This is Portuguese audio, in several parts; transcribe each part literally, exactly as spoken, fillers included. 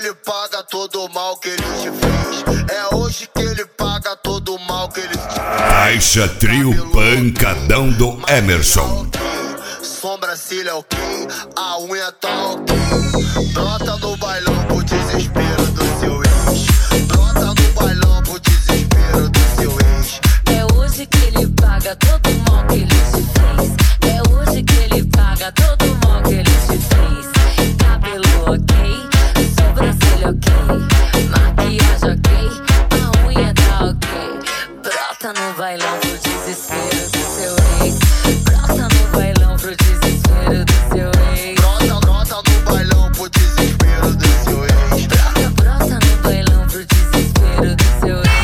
ele paga todo o mal que ele te fez. É hoje que ele paga todo o mal que ele te fez. Caixa Trio Pancadão do Emerson. Sobrancelha ok, a unha tá ok. Brota no bailão pro desespero do seu ex. Brota no bailão pro desespero do seu ex. É hoje que ele paga todo o mal que ele te fez. É hoje que ele paga todo o mal que ele te fez. Cabelo ok, sobrancelha ok, maquiagem ok, a unha tá ok. Brota no bailão pro desespero do seu ex. Brota no bailão pro desespero do seu ex. Brota, brota no bailão pro desespero do seu ex. Brota, brota no bailão pro desespero do seu ex.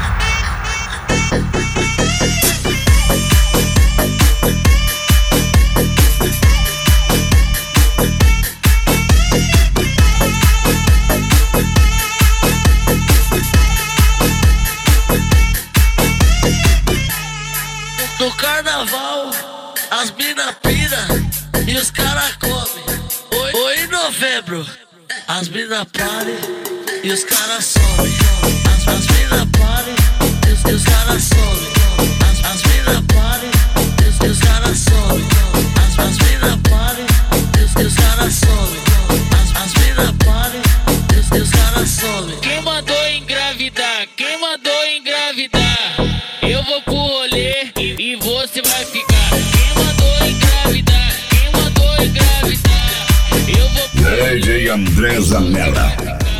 No carnaval, as mina pira e os cara comem. Oi, em novembro, as mina parem e os cara somem. As, as mina parem e os, e os cara somem. As, as mina parem e os, e os cara somem. As, as mina parem e os, e os cara somem. As, as mina parem e os, e os cara somem. Quem mandou engravidar? Quem mandou engravidar? Eu vou pro rolê e você vai ficar. Quem mandou engravidar? Quem mandou engravidar? Eu vou pro D J André Zanella,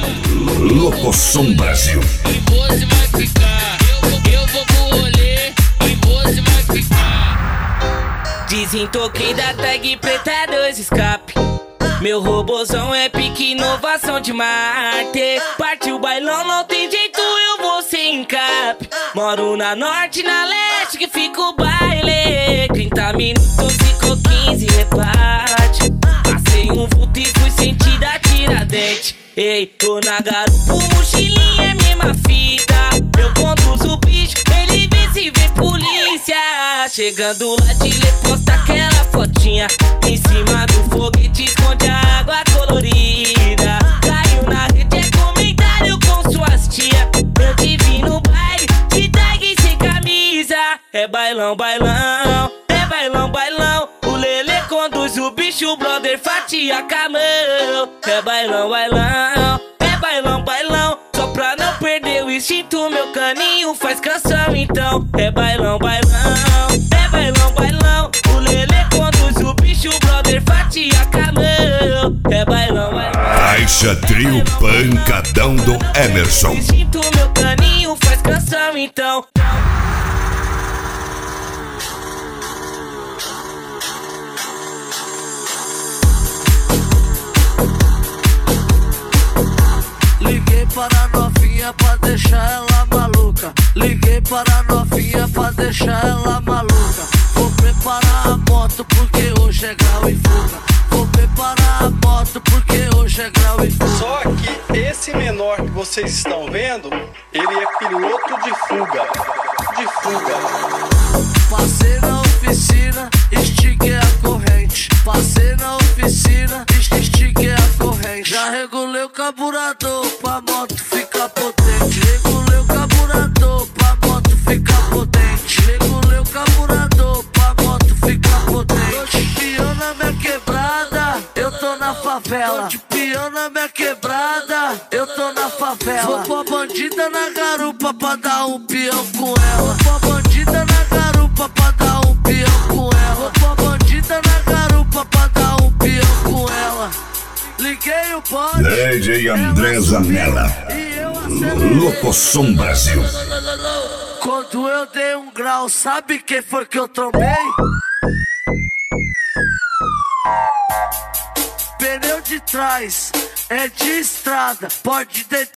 Locosom Brasil. E você vai ficar. Eu vou, eu vou pro rolê e você vai ficar. Desentoquei da tag preta dois escape. Meu robozão é pique inovação de Marte. Partiu o bailão, não tem jeito, eu vou sem cap. Moro na norte, na leste, que fica o baile. Trinta minutos, ficou quinze, reparte. Passei um vulto e fui sentir da Tiradentes. Ei, tô na garupa, mochilinha é mesma fita. Eu conduzo o bicho, ele vê se vê polícia. Chegando lá de lê, posta aquela fotinha. Em cima do foguete esconde a água colorida. Caiu na rede, é comentário com suas tia. Eu te vi no baile, de tag sem camisa. É bailão, bailão, é bailão, bailão. O Lelê conduz o bicho, o brother fatia camão. É bailão, bailão, é bailão, bailão. Só pra não perder o instinto, meu caninho faz canção então. É bailão, bailão, é bailão, bailão. O Lelê conduz o bicho, o brother fatia camão. É bailão, bailão. Caixa Trio Pancadão do Emerson. Instinto, meu caninho faz canção então. Liguei para a novinha pra deixar ela maluca. Liguei para a novinha pra deixar ela maluca. Vou preparar a moto porque hoje é grau e fuga. Vou preparar a moto porque hoje é grau e fuga. Só que esse menor que vocês estão vendo, ele é piloto de fuga. De fuga. Passei na oficina, estiquei a corrente. Passei na oficina, estiquei a corrente. Já regulei o carburador pra moto ficar potente. Regulei o carburador pra moto ficar potente. Regulei o carburador pra moto ficar potente. Tô de peão na minha quebrada, eu tô na favela. Tô de peão na minha quebrada, eu tô na favela. Vou com a bandida na garupa pra dar um peão com ela. Vou com a bandida na garupa pra dar um peão com ela. Vou com a bandida na garupa pra dar um peão com ela. Liguei o bonde, D J André Zanella, Locosom Brasil. Quando eu dei um grau, sabe quem foi que eu trombei? Pneu de trás, é de estrada, pode deitar.